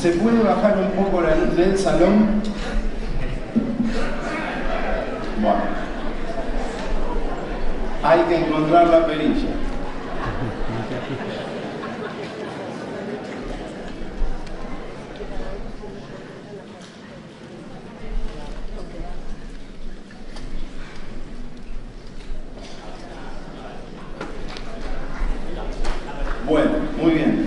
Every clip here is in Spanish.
¿Se puede bajar un poco la luz del salón? Bueno. Hay que encontrar la perilla. Bueno, muy bien.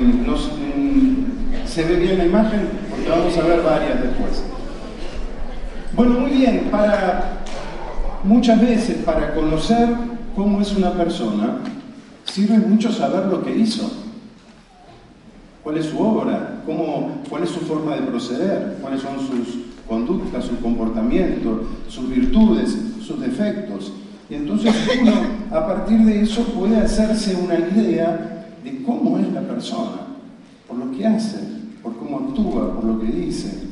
¿Se ve bien la imagen? Porque vamos a ver varias después. Bueno, muy bien. Muchas veces para conocer cómo es una persona, sirve mucho saber lo que hizo. ¿Cuál es su obra? ¿Cuál es su forma de proceder? ¿Cuáles son sus conductas, su comportamiento, sus virtudes, sus defectos? Y entonces uno, a partir de eso, puede hacerse una idea de cómo es la persona, por lo que hace, por cómo actúa, por lo que dice.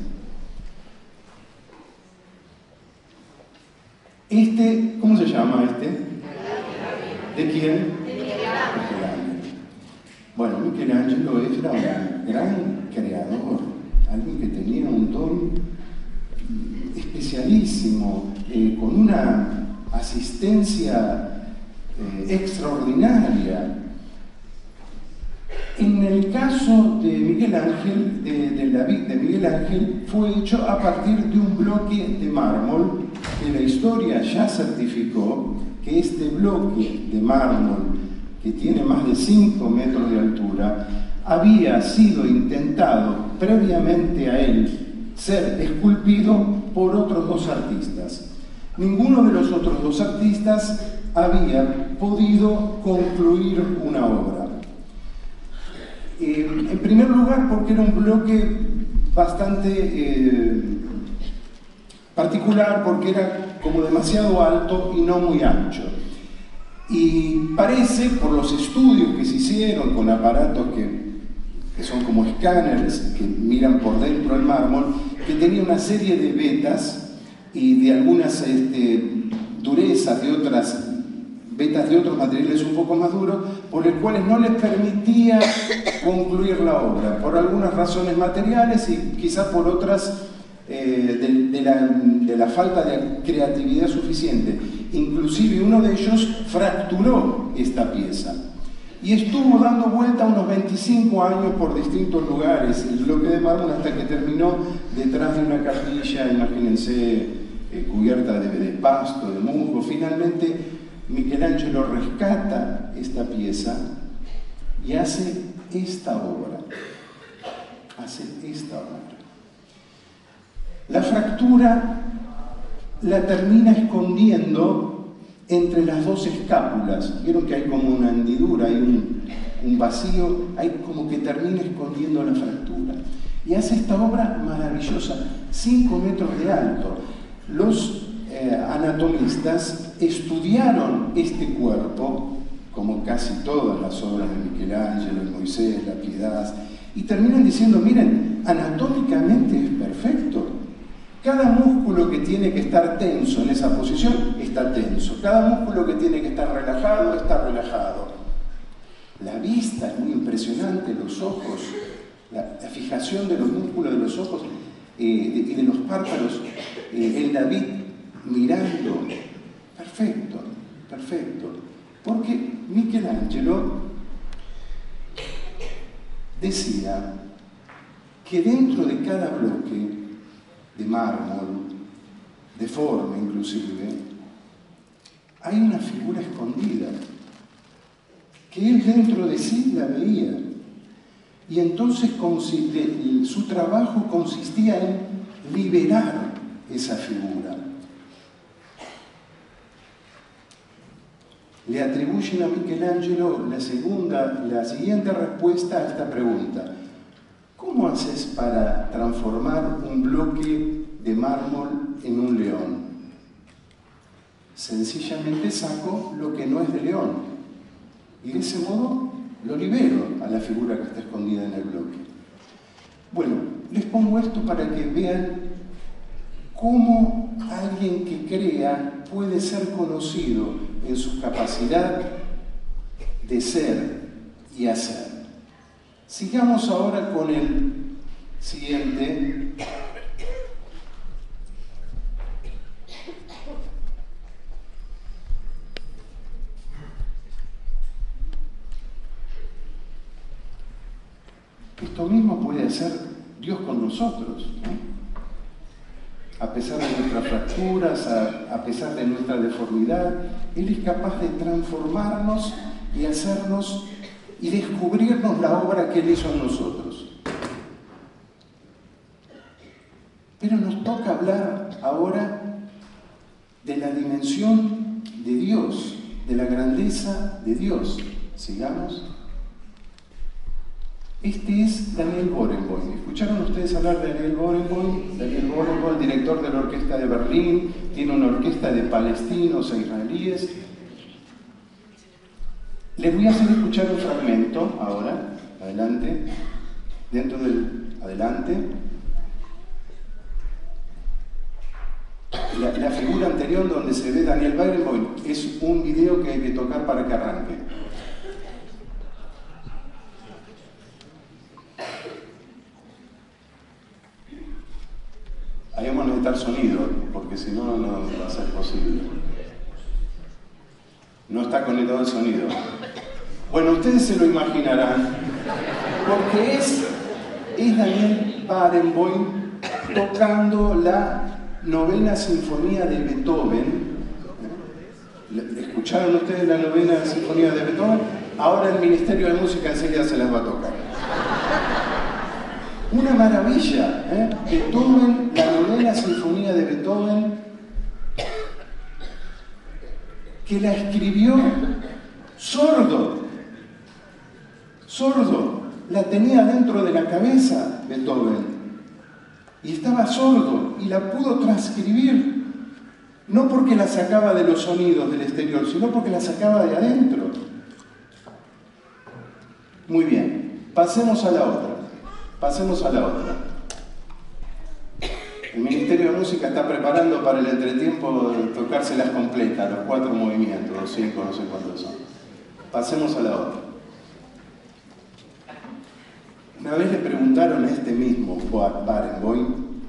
¿Cómo se llama este? ¿De quién? De Miguel Ángel. Bueno, Michelangelo era un gran creador, alguien que tenía un don especialísimo, con una asistencia extraordinaria. En el caso de Miguel Ángel, de Miguel Ángel, fue hecho a partir de un bloque de mármol que la historia ya certificó que este bloque de mármol, que tiene más de 5 metros de altura, había sido intentado previamente a él ser esculpido por otros 2 artistas. Ninguno de los otros 2 artistas había podido concluir una obra. En primer lugar, porque era un bloque bastante particular, porque era como demasiado alto y no muy ancho. Y parece, por los estudios que se hicieron con aparatos que son como escáneres que miran por dentro el mármol, que tenía una serie de vetas y de algunas durezas de otras vetas de otros materiales un poco más duros, por los cuales no les permitía concluir la obra, por algunas razones materiales y quizás por otras de la falta de creatividad suficiente. Inclusive uno de ellos fracturó esta pieza y estuvo dando vuelta unos 25 años por distintos lugares, el bloque de mármol, hasta que terminó detrás de una capilla, imagínense, cubierta de pasto, de musgo. Finalmente Michelangelo rescata esta pieza y hace esta obra. La fractura la termina escondiendo entre las 2 escápulas. Vieron que hay como una hendidura, hay un vacío, hay como que termina escondiendo la fractura. Y hace esta obra maravillosa, 5 metros de alto. Los anatomistas estudiaron este cuerpo, como casi todas las obras de Michelangelo, el Moisés, la Piedad, y terminan diciendo, miren, anatómicamente es perfecto. Cada músculo que tiene que estar tenso en esa posición está tenso. Cada músculo que tiene que estar relajado está relajado. La vista es muy impresionante, los ojos, la fijación de los músculos de los ojos y de los párpados, el David mirando. Perfecto, perfecto. Porque Michelangelo decía que dentro de cada bloque de mármol, deforme inclusive, hay una figura escondida, que él dentro de sí la veía. Y entonces su trabajo consistía en liberar esa figura. Le atribuyen a Michelangelo la siguiente respuesta a esta pregunta. ¿Cómo haces para transformar un bloque de mármol en un león? Sencillamente saco lo que no es de león y de ese modo lo libero a la figura que está escondida en el bloque. Bueno, les pongo esto para que vean cómo alguien que crea puede ser conocido en su capacidad de ser y hacer. Sigamos ahora con el siguiente. Esto mismo puede hacer Dios con nosotros, ¿no? A pesar de nuestras fracturas, a pesar de nuestra deformidad, Él es capaz de transformarnos y hacernos y descubrirnos la obra que Él hizo en nosotros. Pero nos toca hablar ahora de la dimensión de Dios, de la grandeza de Dios. Sigamos. Este es Daniel Barenboim. ¿Escucharon ustedes hablar de Daniel Barenboim? Daniel Barenboim, director de la Orquesta de Berlín, tiene una orquesta de palestinos e israelíes. Les voy a hacer escuchar un fragmento ahora, adelante, adelante. La figura anterior donde se ve Daniel Barenboim es un video que hay que tocar para que arranque. Ahí vamos a necesitar sonido, porque si no, no va a ser posible. No está conectado el sonido. Bueno, ustedes se lo imaginarán, porque es Daniel Barenboim tocando la 9ª Sinfonía de Beethoven. ¿Escucharon ustedes la 9ª Sinfonía de Beethoven? Ahora el Ministerio de Música enseguida se las va a tocar. Una maravilla, ¿eh? Beethoven, la 9ª Sinfonía de Beethoven, que la escribió sordo, la tenía dentro de la cabeza Beethoven, y estaba sordo, y la pudo transcribir, no porque la sacaba de los sonidos del exterior, sino porque la sacaba de adentro. Muy bien, pasemos a la otra. El Ministerio de Música está preparando para el entretiempo tocárselas completas, los 4 movimientos, los 5, no sé cuántos son. Pasemos a la otra. Una vez le preguntaron a este mismo Barenboim,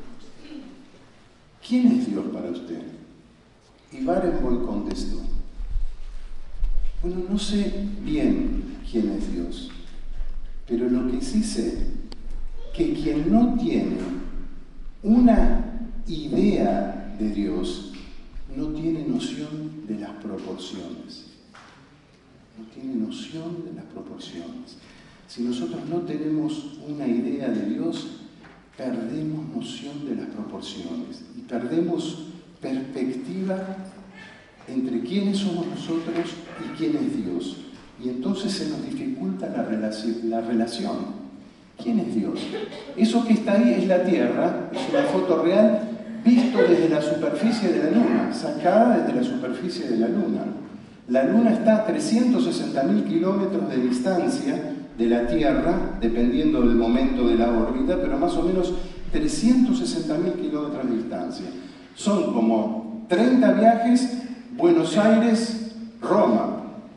¿quién es Dios para usted? Y Barenboim contestó, bueno, no sé bien quién es Dios, pero lo que sí sé que quien no tiene una idea de Dios no tiene noción de las proporciones. No tiene noción de las proporciones. Si nosotros no tenemos una idea de Dios, perdemos noción de las proporciones y perdemos perspectiva entre quiénes somos nosotros y quién es Dios. Y entonces se nos dificulta la relación. ¿Quién es Dios? Eso que está ahí es la Tierra, es una foto real visto desde la superficie de la Luna, sacada desde la superficie de la Luna. La Luna está a 360.000 kilómetros de distancia de la Tierra, dependiendo del momento de la órbita, pero más o menos 360.000 kilómetros de distancia. Son como 30 viajes Buenos Aires-Roma.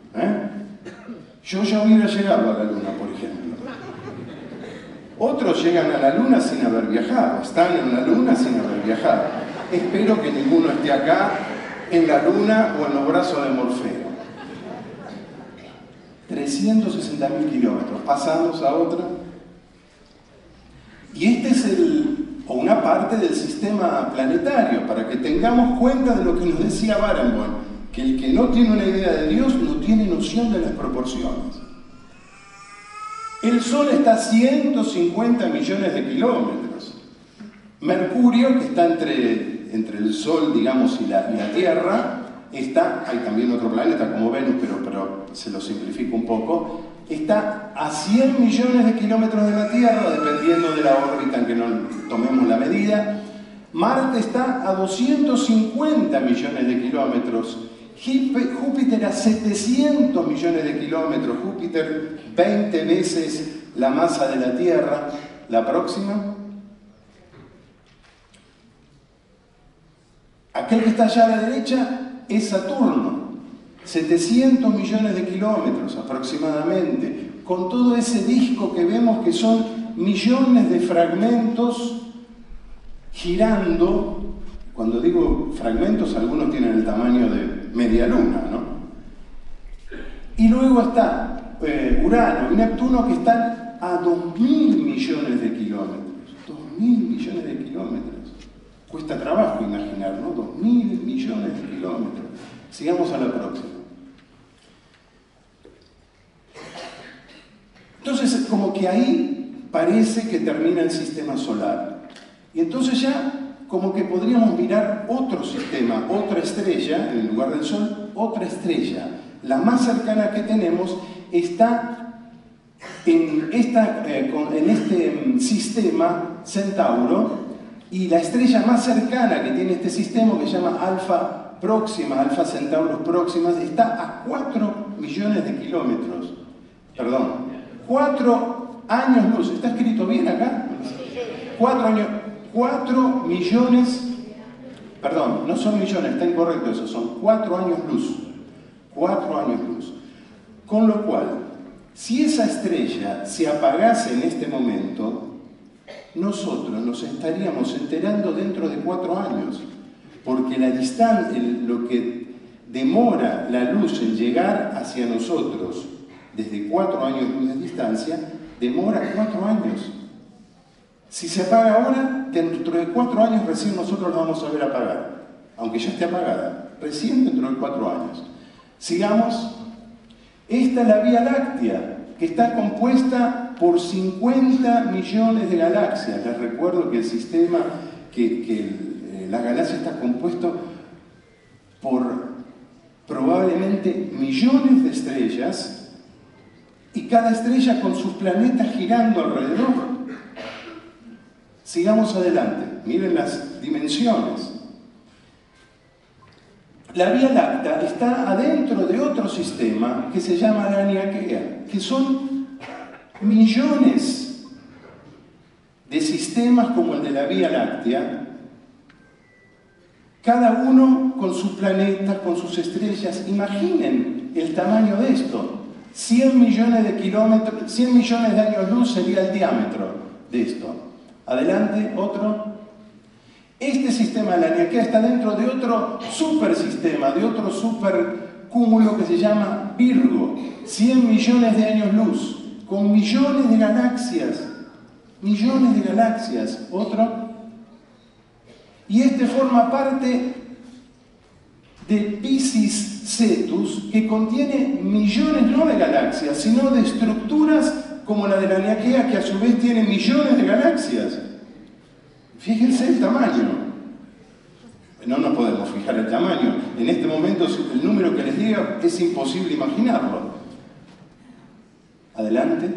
Yo ya hubiera llegado a la Luna, por ejemplo. Otros llegan a la Luna sin haber viajado, están en la Luna sin haber viajado. Espero que ninguno esté acá en la Luna o en los brazos de Morfeo. 360.000 kilómetros. Pasamos a otra. Y este es una parte del sistema planetario, para que tengamos cuenta de lo que nos decía Barenboim, que el que no tiene una idea de Dios no tiene noción de las proporciones. El Sol está a 150 millones de kilómetros. Mercurio, que está entre el Sol, digamos, y la Tierra, hay también otro planeta como Venus, pero se lo simplifico un poco, está a 100 millones de kilómetros de la Tierra, dependiendo de la órbita en que nos tomemos la medida. Marte está a 250 millones de kilómetros. Júpiter a 700 millones de kilómetros. Júpiter 20 veces la masa de la Tierra. La próxima. Aquel que está allá a la derecha es Saturno. 700 millones de kilómetros aproximadamente. Con todo ese disco que vemos que son millones de fragmentos girando. Cuando digo fragmentos, algunos tienen el tamaño de media luna, ¿no? Y luego está Urano y Neptuno, que están a 2.000 millones de kilómetros. 2.000 millones de kilómetros. Cuesta trabajo imaginar, ¿no? 2.000 millones de kilómetros. Sigamos a la próxima. Entonces, como que ahí parece que termina el sistema solar. Y entonces ya como que podríamos mirar otro sistema, otra estrella, en lugar del Sol, otra estrella. La más cercana que tenemos está en este sistema Centauro, y la estrella más cercana que tiene este sistema, que se llama Alfa Próxima, Alfa Centauros Próximas, está a 4 millones de kilómetros. Perdón, 4 años luz. ¿Está escrito bien acá? 4 millones, perdón, no son millones, está incorrecto eso, son 4 años luz. 4 años luz. Con lo cual, si esa estrella se apagase en este momento, nosotros nos estaríamos enterando dentro de 4 años, porque la distancia, lo que demora la luz en llegar hacia nosotros desde 4 años luz de distancia, demora 4 años. Si se apaga ahora, dentro de 4 años recién nosotros la vamos a ver apagar, aunque ya esté apagada, recién dentro de 4 años. Sigamos. Esta es la Vía Láctea, que está compuesta por 50 millones de galaxias. Les recuerdo que el sistema, la galaxia está compuesto por probablemente millones de estrellas, y cada estrella con sus planetas girando alrededor. Sigamos adelante, miren las dimensiones. La Vía Láctea está adentro de otro sistema que se llama la Laniakea, que son millones de sistemas como el de la Vía Láctea, cada uno con sus planetas, con sus estrellas. Imaginen el tamaño de esto. 100 millones de kilómetros, 100 millones de años luz sería el diámetro de esto. Adelante, otro. Este sistema de la Laniakea está dentro de otro supersistema, de otro supercúmulo que se llama Virgo. 100 millones de años luz, con millones de galaxias. Millones de galaxias. Otro. Y este forma parte de Piscis Cetus, que contiene millones no de galaxias, sino de estructuras como la de la Laniakea, que a su vez tiene millones de galaxias. Fíjense el tamaño. No nos podemos fijar el tamaño. En este momento, el número que les diga es imposible imaginarlo. Adelante.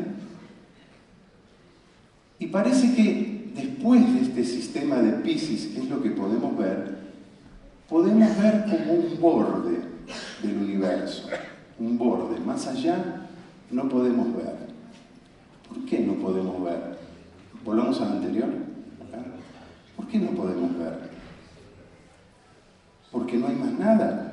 Y parece que después de este sistema de Piscis, que es lo que podemos ver como un borde del universo. Un borde. Más allá no podemos ver. ¿Por qué no podemos ver? Volvamos al anterior. ¿Por qué no podemos ver? Porque no hay más nada.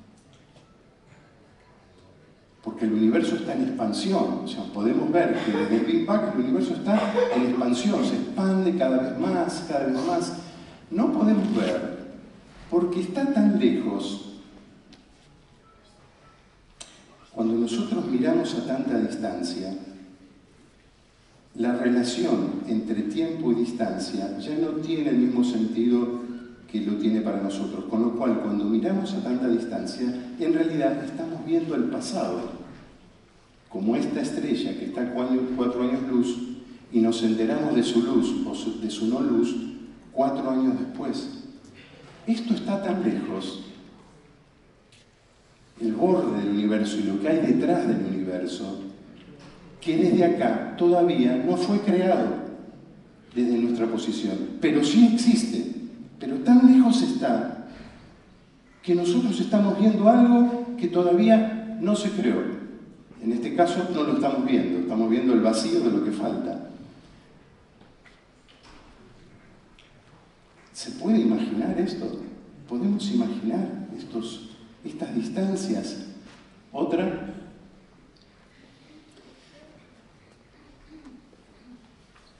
Porque el universo está en expansión. O sea, podemos ver que desde el Big Bang el universo está en expansión, se expande cada vez más, cada vez más. No podemos ver porque está tan lejos. Cuando nosotros miramos a tanta distancia, la relación entre tiempo y distancia ya no tiene el mismo sentido que lo tiene para nosotros. Con lo cual, cuando miramos a tanta distancia, en realidad estamos viendo el pasado, como esta estrella que está a 4 años luz, y nos enteramos de su luz o de su no luz 4 años después. Esto está tan lejos, el borde del universo y lo que hay detrás del universo, que desde acá todavía no fue creado desde nuestra posición, pero sí existe, pero tan lejos está que nosotros estamos viendo algo que todavía no se creó. En este caso no lo estamos viendo el vacío de lo que falta. ¿Se puede imaginar esto? ¿Podemos imaginar estas distancias? Otra.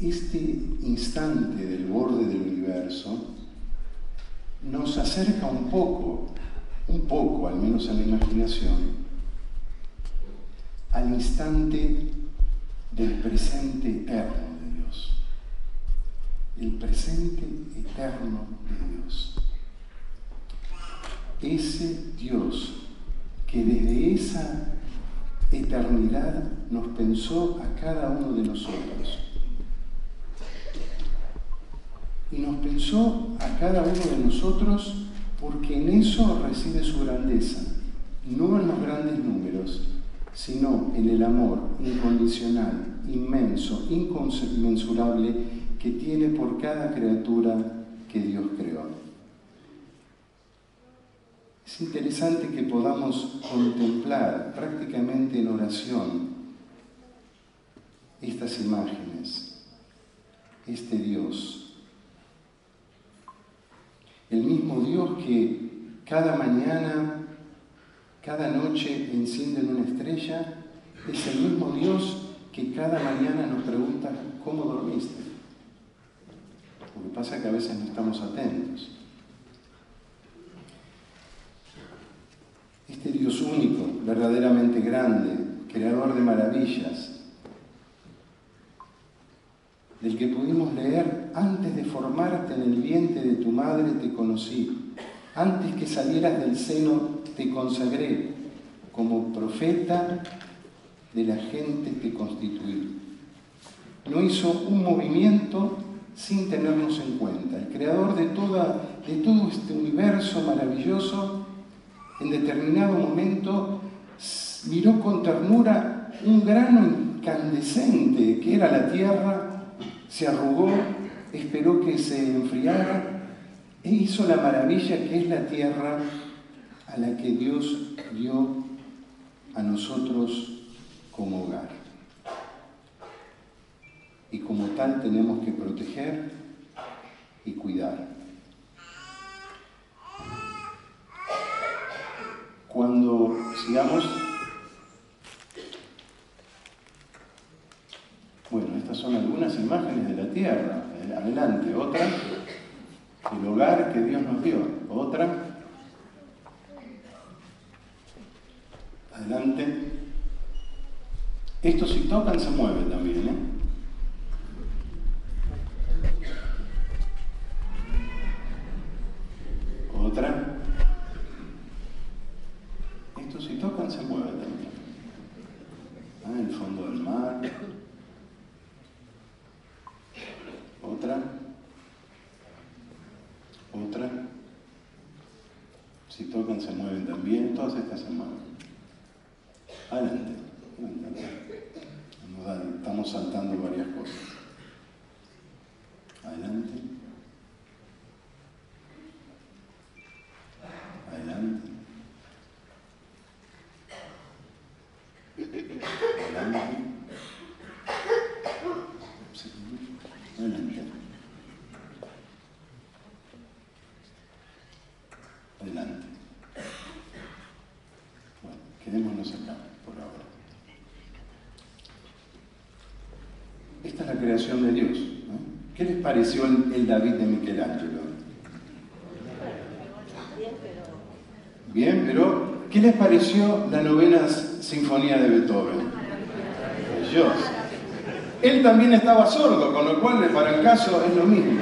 este instante del borde del universo nos acerca un poco, al menos en la imaginación, al instante del presente eterno de Dios. El presente eterno de Dios. Ese Dios que desde esa eternidad nos pensó a cada uno de nosotros. Y nos pensó a cada uno de nosotros porque en eso reside su grandeza, no en los grandes números, sino en el amor incondicional, inmenso, inconmensurable que tiene por cada criatura que Dios creó. Es interesante que podamos contemplar prácticamente en oración estas imágenes, este Dios. El mismo Dios que cada mañana, cada noche enciende una estrella, es el mismo Dios que cada mañana nos pregunta ¿cómo dormiste? Lo que pasa es que a veces no estamos atentos. Este Dios único, verdaderamente grande, creador de maravillas, del que pudimos leer: antes de formarte en el vientre de tu madre te conocí, antes que salieras del seno te consagré, como profeta de la gente te constituí. No hizo un movimiento sin tenernos en cuenta. El creador de todo este universo maravilloso, en determinado momento miró con ternura un grano incandescente que era la tierra, se arrugó, esperó que se enfriara e hizo la maravilla que es la tierra a la que Dios dio a nosotros como hogar. Y como tal tenemos que proteger y cuidar. Cuando sigamos, bueno, estas son algunas imágenes de la tierra. Adelante, otra, el hogar que Dios nos dio. Otra, adelante. Estos si tocan se mueven también, ¿eh? Otra. Estos si tocan se mueven también. Ah, el fondo del mar. Otra. Otra. Si tocan se mueven también. Todas estas se mueven. Adelante. Estamos saltando varias cosas. Adelante. Adelante. Adelante. Sí. Adelante. Adelante. Bueno, quedémonos acá por ahora. Esta es la creación de Dios, ¿no? ¿Qué les pareció el David de Michelangelo? Bien, pero ¿qué les pareció la novena sinfonía de Beethoven? Maravilloso. Él también estaba sordo, con lo cual para el caso es lo mismo.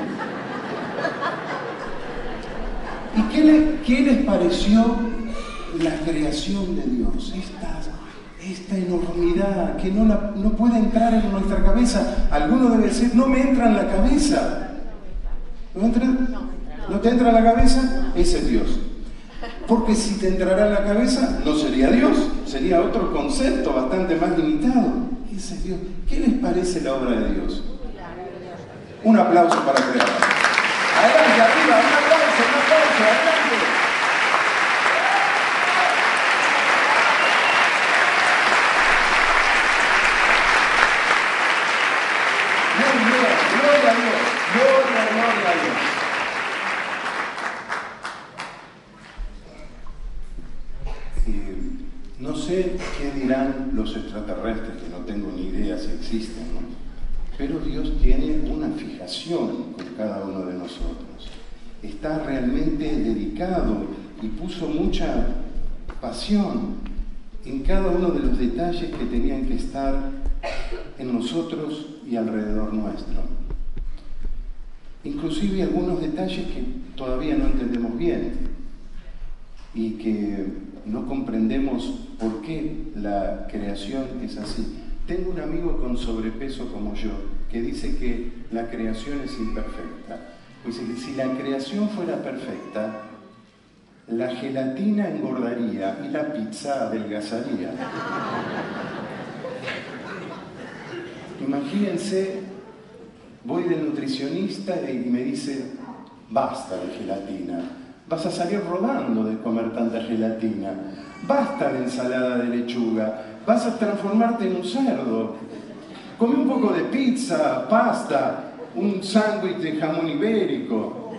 ¿Y qué les pareció la creación de Dios? Esta enormidad que no puede entrar en nuestra cabeza. Alguno debe decir, no me entra en la cabeza. ¿No entra? ¿No te entra en la cabeza? Ese es Dios. Porque si te entrara en la cabeza, no sería Dios, sería otro concepto bastante más limitado. Ese es Dios. ¿Qué les parece la obra de Dios? Un aplauso para crear. Adelante, arriba, un aplauso, adelante. Muy bien, gloria a Dios, gloria a Dios. No sé qué dirán los extraterrestres, que no tengo ni idea si existen, ¿no? Pero Dios tiene relación con cada uno de nosotros. Está realmente dedicado y puso mucha pasión en cada uno de los detalles que tenían que estar en nosotros y alrededor nuestro. Inclusive algunos detalles que todavía no entendemos bien y que no comprendemos por qué la creación es así. Tengo un amigo con sobrepeso como yo que dice que la creación es imperfecta. Dice que si la creación fuera perfecta, la gelatina engordaría y la pizza adelgazaría. Imagínense, voy del nutricionista y me dice, basta de gelatina, vas a salir rodando de comer tanta gelatina, basta de ensalada de lechuga, vas a transformarte en un cerdo, come un poco de pizza, pasta, un sándwich de jamón ibérico.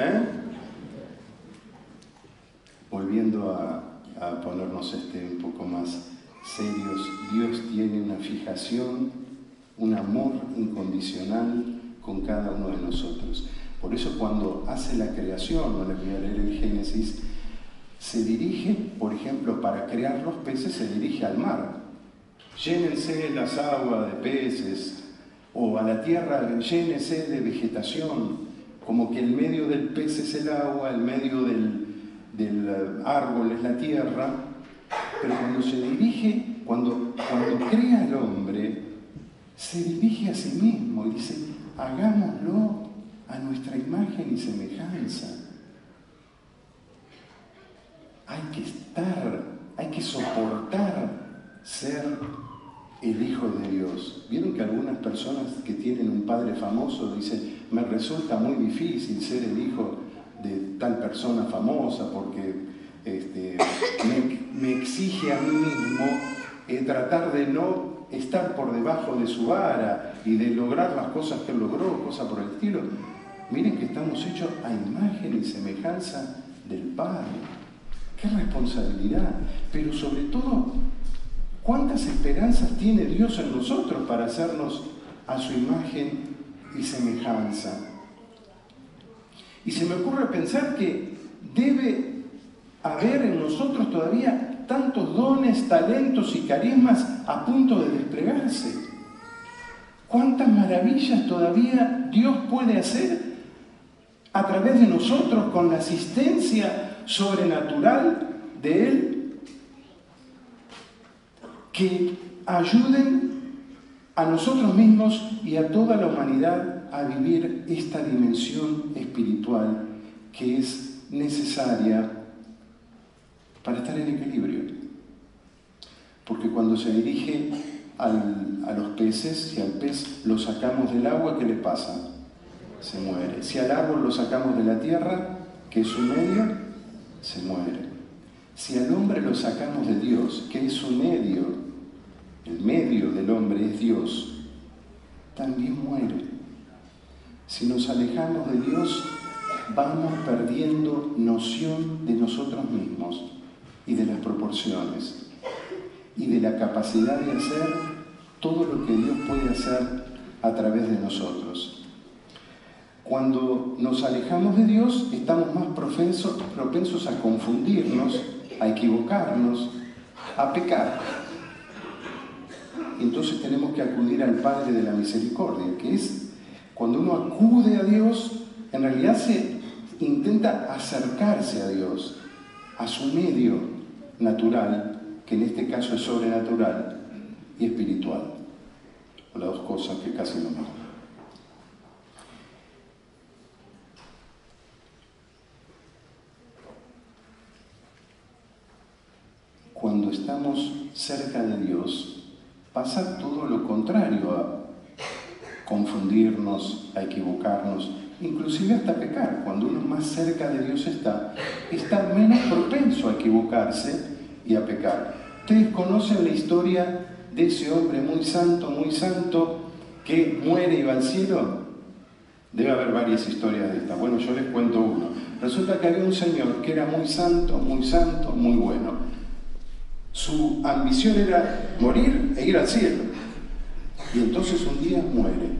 Volviendo a ponernos un poco más serios, Dios tiene una fijación, un amor incondicional con cada uno de nosotros. Por eso cuando hace la creación, no les voy a leer el Génesis, se dirige, por ejemplo, para crear los peces, se dirige al mar. Llénense las aguas de peces, o a la tierra, llénense de vegetación, como que el medio del pez es el agua, el medio del árbol es la tierra, pero cuando se dirige, cuando crea al hombre, se dirige a sí mismo y dice, hagámoslo a nuestra imagen y semejanza. Hay que soportar ser el Hijo de Dios. ¿Vieron que algunas personas que tienen un padre famoso dicen, me resulta muy difícil ser el hijo de tal persona famosa porque me exige a mí mismo tratar de no estar por debajo de su vara y de lograr las cosas que él logró, cosas por el estilo? Miren que estamos hechos a imagen y semejanza del Padre. ¡Qué responsabilidad! Pero sobre todo, ¿cuántas esperanzas tiene Dios en nosotros para hacernos a su imagen y semejanza? Y se me ocurre pensar que debe haber en nosotros todavía tantos dones, talentos y carismas a punto de desplegarse. ¿Cuántas maravillas todavía Dios puede hacer a través de nosotros con la asistencia sobrenatural de Él, que ayuden a nosotros mismos y a toda la humanidad a vivir esta dimensión espiritual que es necesaria para estar en equilibrio? Porque cuando se dirige a los peces, si al pez lo sacamos del agua, ¿qué le pasa? Se muere. Si al árbol lo sacamos de la tierra, que es su medio, se muere. Si al hombre lo sacamos de Dios, que es su medio, el medio del hombre es Dios, también muere. Si nos alejamos de Dios, vamos perdiendo noción de nosotros mismos y de las proporciones y de la capacidad de hacer todo lo que Dios puede hacer a través de nosotros. Cuando nos alejamos de Dios, estamos más propensos a confundirnos, a equivocarnos, a pecar. Entonces tenemos que acudir al Padre de la Misericordia, que es cuando uno acude a Dios, en realidad se intenta acercarse a Dios, a su medio natural, que en este caso es sobrenatural y espiritual. O las dos cosas que casi no me. Cuando estamos cerca de Dios, pasa todo lo contrario a confundirnos, a equivocarnos, inclusive hasta pecar. Cuando uno más cerca de Dios está menos propenso a equivocarse y a pecar. Ustedes conocen la historia de ese hombre muy santo, que muere y va al cielo. Debe haber varias historias de estas. Bueno, yo les cuento uno. Resulta que había un señor que era muy santo, muy bueno. Su ambición era morir e ir al cielo. Y entonces un día muere.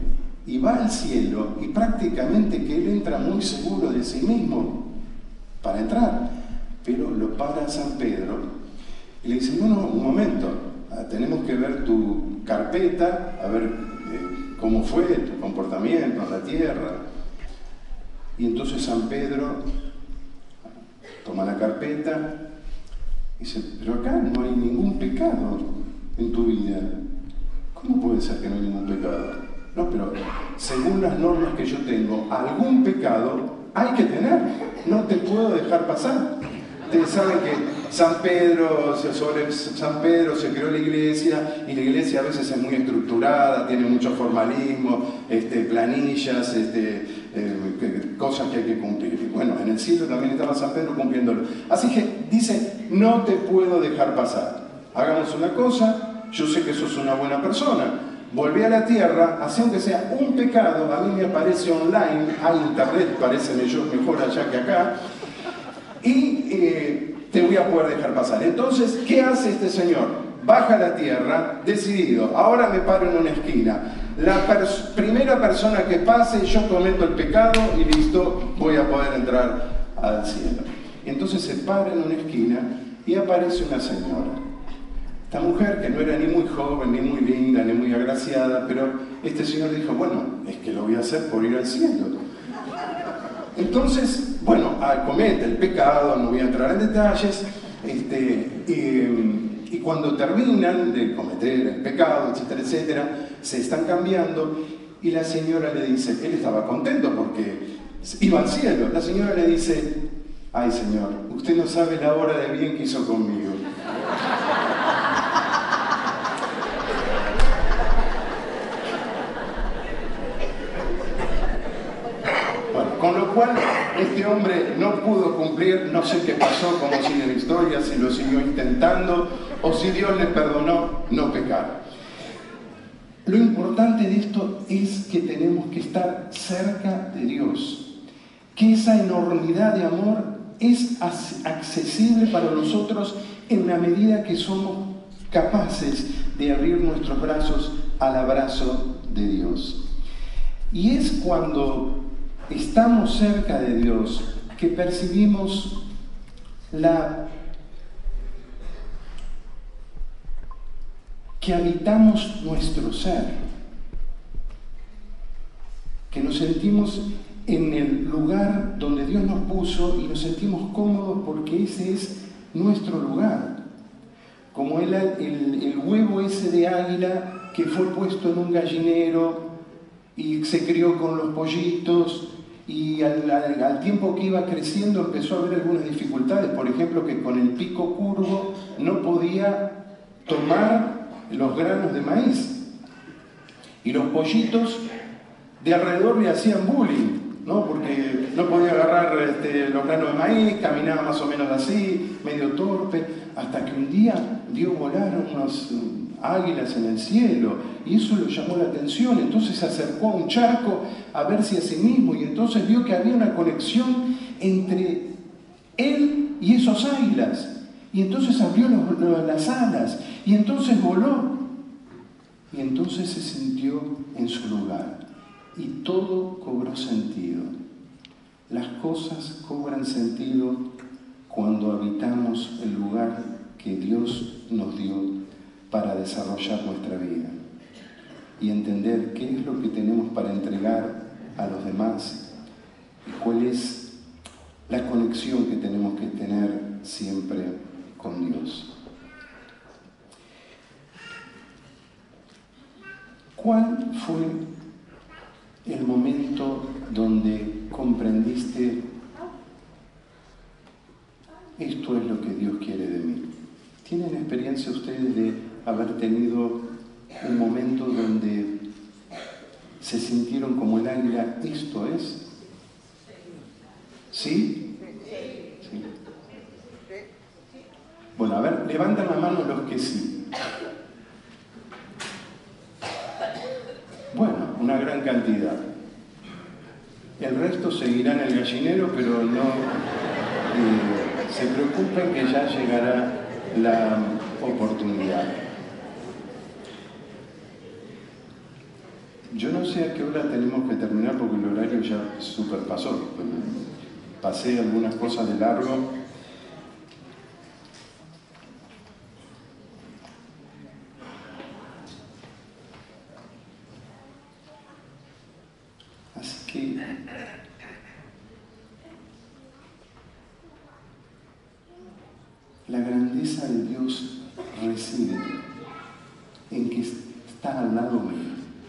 y va al cielo, y prácticamente que él entra muy seguro de sí mismo para entrar, pero lo para San Pedro y le dice, no, un momento, tenemos que ver tu carpeta, a ver cómo fue tu comportamiento en la tierra. Y entonces San Pedro toma la carpeta y dice, pero acá no hay ningún pecado en tu vida. ¿Cómo puede ser que no hay ningún pecado? No, pero según las normas que yo tengo, algún pecado hay que tener. No te puedo dejar pasar. Ustedes saben que sobre San Pedro se creó la iglesia, y la iglesia a veces es muy estructurada, tiene mucho formalismo, planillas, cosas que hay que cumplir. Y bueno, en el cielo también estaba San Pedro cumpliéndolo. Así que dice, no te puedo dejar pasar. Hagamos una cosa, yo sé que sos una buena persona. Volví a la tierra, así aunque sea un pecado, a mí me aparece online, hay internet, parece mejor allá que acá, y te voy a poder dejar pasar. Entonces, ¿qué hace este señor? Baja a la tierra, decidido, ahora me paro en una esquina. La primera persona que pase, yo cometo el pecado y listo, voy a poder entrar al cielo. Entonces se para en una esquina y aparece una señora. Esta mujer, que no era ni muy joven, ni muy linda, ni muy agraciada, pero este señor dijo, bueno, es que lo voy a hacer por ir al cielo. Entonces, bueno, comete el pecado, no voy a entrar en detalles, y cuando terminan de cometer el pecado, etcétera, etcétera, se están cambiando, y la señora le dice, él estaba contento porque iba al cielo, la señora le dice, ay señor, usted no sabe la obra de bien que hizo conmigo. Con lo cual, este hombre no pudo cumplir, no sé qué pasó, cómo sigue la historia, si lo siguió intentando, o si Dios le perdonó no pecar. Lo importante de esto es que tenemos que estar cerca de Dios, que esa enormidad de amor es accesible para nosotros en la medida que somos capaces de abrir nuestros brazos al abrazo de Dios. Y es cuando estamos cerca de Dios que percibimos que habitamos nuestro ser, que nos sentimos en el lugar donde Dios nos puso y nos sentimos cómodos porque ese es nuestro lugar. Como el huevo ese de águila que fue puesto en un gallinero y se crió con los pollitos, y al tiempo que iba creciendo empezó a haber algunas dificultades, por ejemplo que con el pico curvo no podía tomar los granos de maíz, y los pollitos de alrededor le hacían bullying, ¿no? Porque no podía agarrar los granos de maíz, caminaba más o menos así, medio torpe, hasta que un día vio volar unas águilas en el cielo, y eso lo llamó la atención. Entonces se acercó a un charco a verse a sí mismo, y entonces vio que había una conexión entre él y esos águilas, y entonces abrió las alas, y entonces voló, y entonces se sintió en su lugar, y todo cobró sentido. Las cosas cobran sentido cuando habitamos el lugar que Dios nos dio para desarrollar nuestra vida y entender qué es lo que tenemos para entregar a los demás y cuál es la conexión que tenemos que tener siempre con Dios. ¿Cuál fue el momento donde comprendiste esto es lo que Dios quiere de mí? ¿Tienen experiencia ustedes de haber tenido un momento donde se sintieron como el águila, esto es? ¿Sí? Sí. Bueno, a ver, levantan la mano los que sí. Bueno, una gran cantidad. El resto seguirá en el gallinero, pero no se preocupen que ya llegará la oportunidad. Yo no sé a qué hora tenemos que terminar porque el horario ya superpasó. Pasé algunas cosas de largo. Así que la grandeza de Dios reside en que está al lado mío.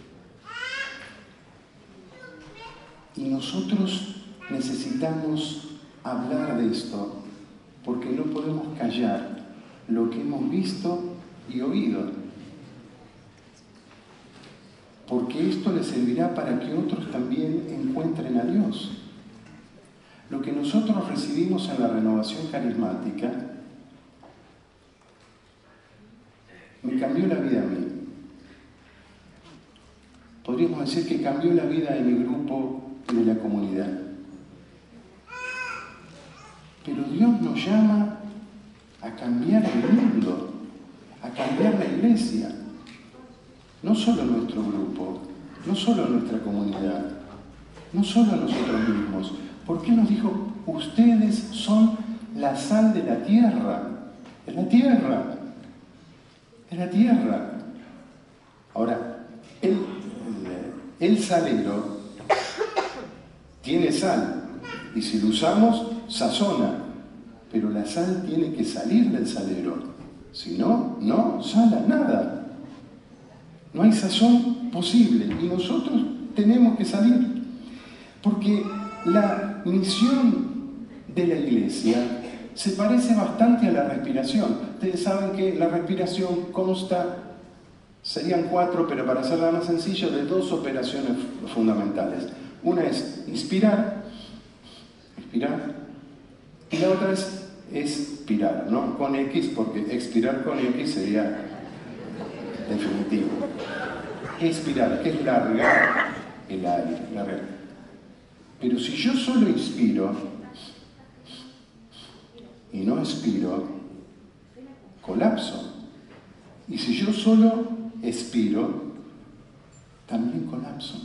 Y nosotros necesitamos hablar de esto porque no podemos callar lo que hemos visto y oído. Porque esto les servirá para que otros también encuentren a Dios. Lo que nosotros recibimos en la renovación carismática me cambió la vida a mí. Podríamos decir que cambió la vida de mi grupo y de la comunidad. Pero Dios nos llama a cambiar el mundo, a cambiar la iglesia. No solo nuestro grupo, no solo nuestra comunidad, no solo nosotros mismos. Porque nos dijo, ustedes son la sal de la tierra. Es la tierra. Es la tierra. Ahora, el salero tiene sal. Y si lo usamos, sazona. Pero la sal tiene que salir del salero. Si no, no sala nada. No hay sazón posible y nosotros tenemos que salir. Porque la misión de la iglesia se parece bastante a la respiración. Ustedes saben que la respiración consta, serían 4, pero para hacerla más sencilla, de 2 operaciones fundamentales. Una es inspirar, expirar, y la otra es expirar, ¿no? Con X, porque expirar con X sería definitivo. Expirar, que es largar el aire, largar. Pero si yo solo inspiro y no expiro, colapso. Y si yo solo expiro, también colapso.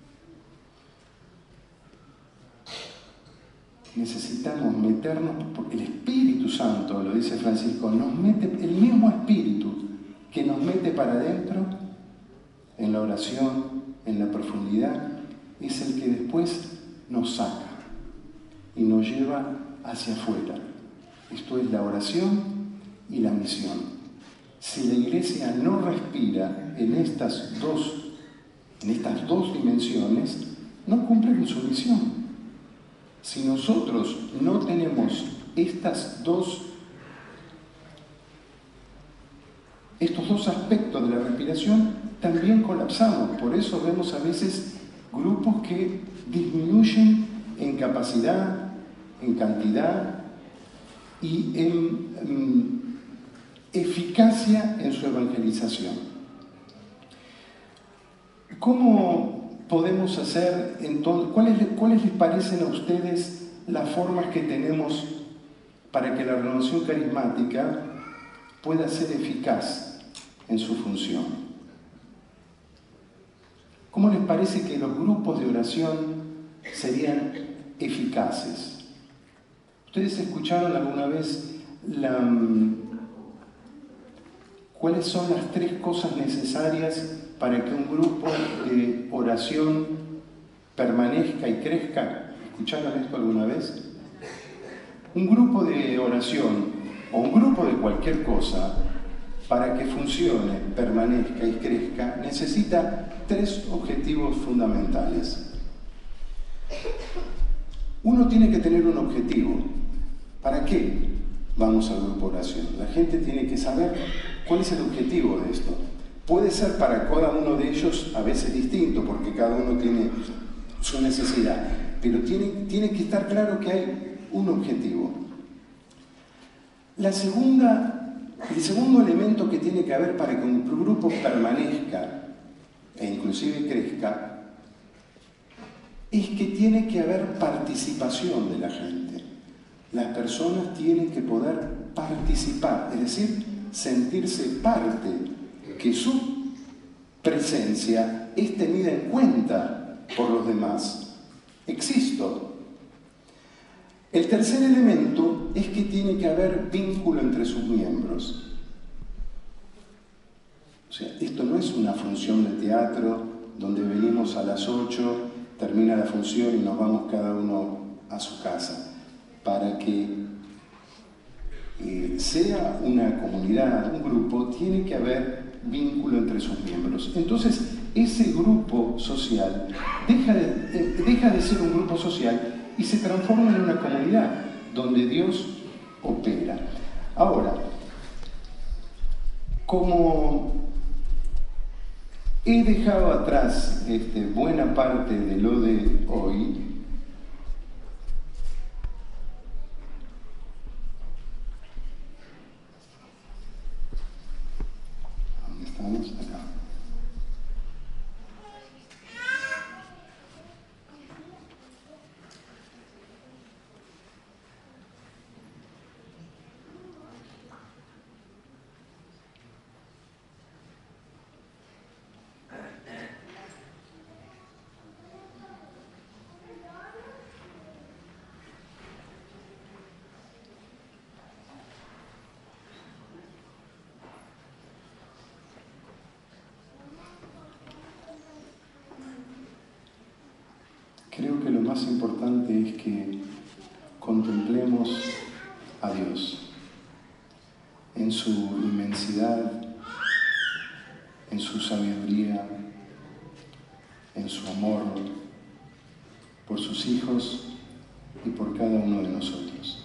Necesitamos meternos, porque el Espíritu Santo, lo dice Francisco, nos mete, el mismo Espíritu que nos mete para adentro, en la oración, en la profundidad, es el que después nos saca y nos lleva hacia afuera. Esto es la oración y la misión. Si la iglesia no respira en estas dos dimensiones, no cumple con su misión. Si nosotros no tenemos estos dos aspectos de la respiración, también colapsamos. Por eso vemos a veces grupos que disminuyen en capacidad, en cantidad y en eficacia en su evangelización. ¿Cómo podemos hacer entonces? ¿Cuáles les parecen a ustedes las formas que tenemos para que la renovación carismática pueda ser eficaz en su función? ¿Cómo les parece que los grupos de oración serían eficaces? ¿Ustedes escucharon alguna vez cuáles son las 3 cosas necesarias para que un grupo de oración permanezca y crezca? ¿Escucharon esto alguna vez? Un grupo de oración o un grupo de cualquier cosa, para que funcione, permanezca y crezca, necesita 3 objetivos fundamentales. Uno tiene que tener un objetivo. ¿Para qué vamos al grupo de oración? La gente tiene que saber cuál es el objetivo de esto. Puede ser para cada uno de ellos a veces distinto, porque cada uno tiene su necesidad, pero tiene que estar claro que hay un objetivo. El segundo elemento que tiene que haber para que un grupo permanezca e inclusive crezca es que tiene que haber participación de la gente. Las personas tienen que poder participar, es decir, sentirse parte, que su presencia es tenida en cuenta por los demás. Existo. El tercer elemento es que tiene que haber vínculo entre sus miembros. O sea, esto no es una función de teatro donde venimos a las 8, termina la función y nos vamos cada uno a su casa. Para que sea una comunidad, un grupo, tiene que haber vínculo entre sus miembros. Entonces, ese grupo social deja de ser un grupo social y se transforma en una comunidad donde Dios opera. Ahora, como he dejado atrás buena parte de lo de hoy, ¿dónde estamos? Acá. Creo que lo más importante es que contemplemos a Dios en su inmensidad, en su sabiduría, en su amor por sus hijos y por cada uno de nosotros.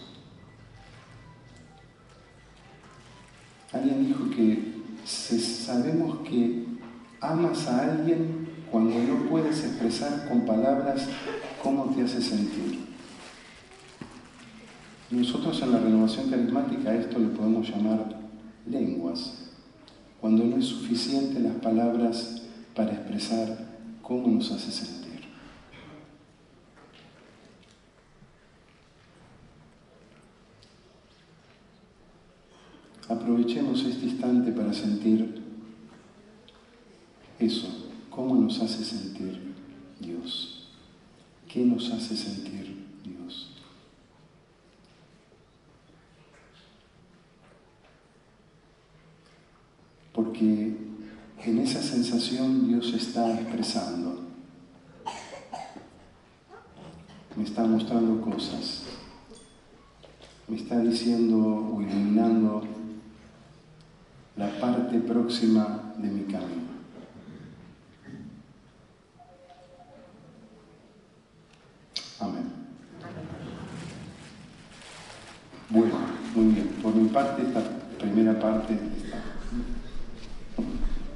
Alguien dijo que sabemos que amas a alguien cuando no puedes expresar con palabras cómo te hace sentir. Nosotros en la renovación carismática a esto le podemos llamar lenguas, cuando no es suficiente las palabras para expresar cómo nos hace sentir. Aprovechemos este instante para sentir eso, cómo nos hace sentir Dios, qué nos hace sentir Dios. Porque en esa sensación Dios está expresando, me está mostrando cosas, me está diciendo o iluminando la parte próxima de mi camino. Amén. Bueno, muy bien. Por mi parte, esta primera parte está.